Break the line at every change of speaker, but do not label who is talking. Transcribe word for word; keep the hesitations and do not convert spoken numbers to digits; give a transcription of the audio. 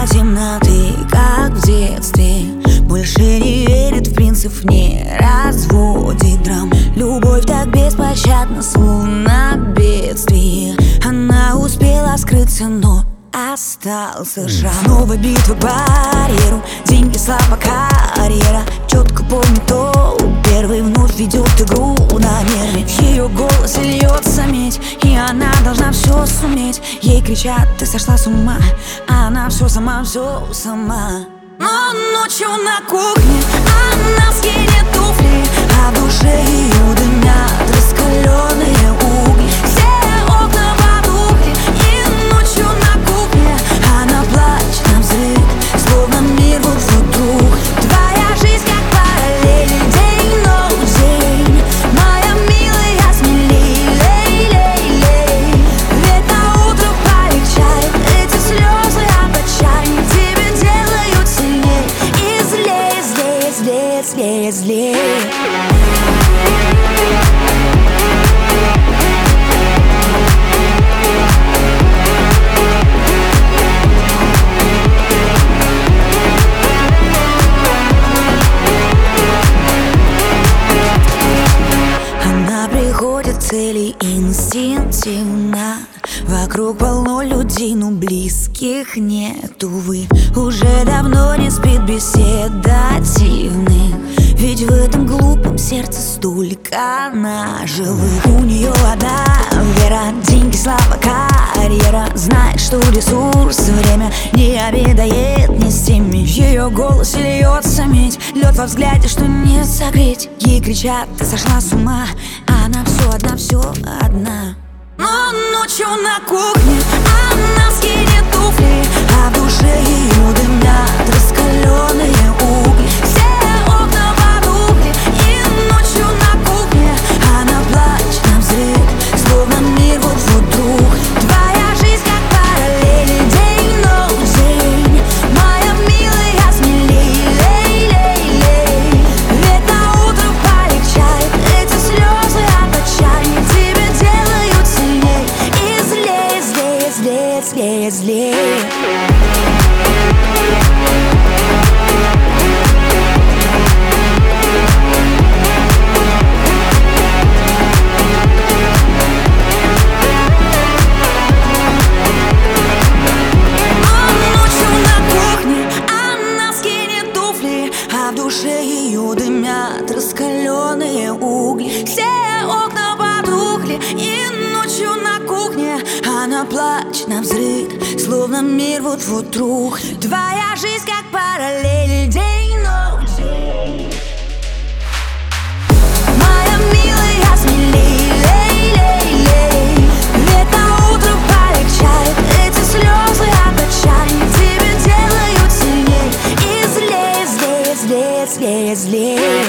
до темноты, как в детстве. Больше не верит в принцип, не разводит драм. Любовь так беспощадна, словно бедствие. Она успела скрыться, но остался шрам. Новая битва к барьеру, деньги, слава, карьера. Четко помню то, первый вновь ведет игру на нерве. В ее голосе льется медь, и она должна все суметь. Ей кричат: ты сошла с ума, а она все сама, все сама. Но ночью на кухне она скинет туфли, а в душе ее дымят раскаленные угли. Все окна потухли, и ночью на кухне она плачет на взрыв, словно мир вот вдруг. Твоя жизнь как параллель, день, ночь, день. Моя милая, смелей, лей, лей, лей. Ведь на утро полегчает, эти слезы от отчаяния тебя делают сильней. И злее, злее, злее, злее, злее. Цели инстинктивно. Вокруг полно людей, но близких нет, увы. Уже давно не спит беседа дивных, ведь в этом глупом сердце столько наживых. У нее одна вера, деньги, слава, карьера. Знает, что ресурс, время не обедает ни с теми. В ее голосе льется медь, лед во взгляде, что не согреть. Ей кричат: ты сошла с ума, а она все одна, все одна. Но ночью на кухне она скинет туфли, а в душе ее дымят раскаленные угли. Все окна потухли, и ночью на кухне она плачет на взрыв, словно мир вот вдруг. Твоя жизнь как параллель, день, ночь, день. Моя милая, смелей, лей, лей, лей. Ведь на утро полегчает, эти слезы от отчаяния тебя делают сильней. И злее, злее, злее, злее, злее. А в душе ее дымят раскаленные угли. Все окна потухли, и ночью на кухне она плачет на взрыв, словно мир вот-вот вдруг. Твоя жизнь как параллель, день, ночь, день. Моя милая, смелей, лей, лей, лей. Ведь на утро полегчает, эти слезы от отчаяния тебя делают сильней. И злее, злее, злее, злее, злее.